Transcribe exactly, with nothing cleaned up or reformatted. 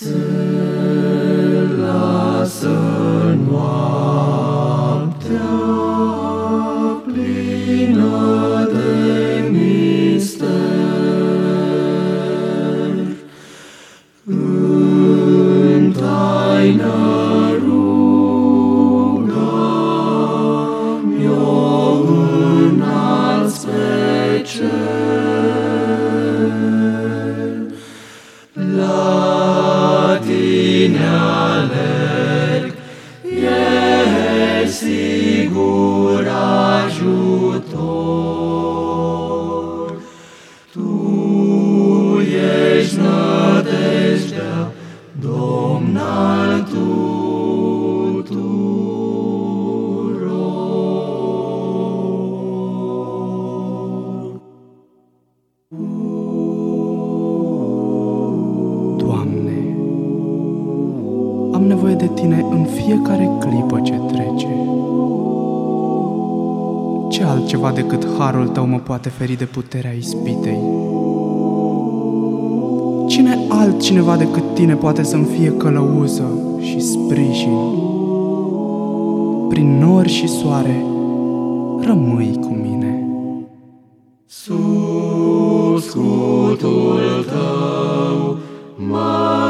Se lasă noaptea plină de mister, în taină ruga-mi-o înalți pe cer. La tine alerg, ești sigur ajutor. Tu ești nădejdea, Domn al tuturor. Doamne, am nevoie de Tine în fiecare clipă ce trece. Ce altceva decât harul Tău mă poate feri de puterea ispitei? Cine altcineva decât Tine poate să-mi fie călăuză și sprijin? Prin nori și soare, rămâi cu mine. Sub scutul Tău mă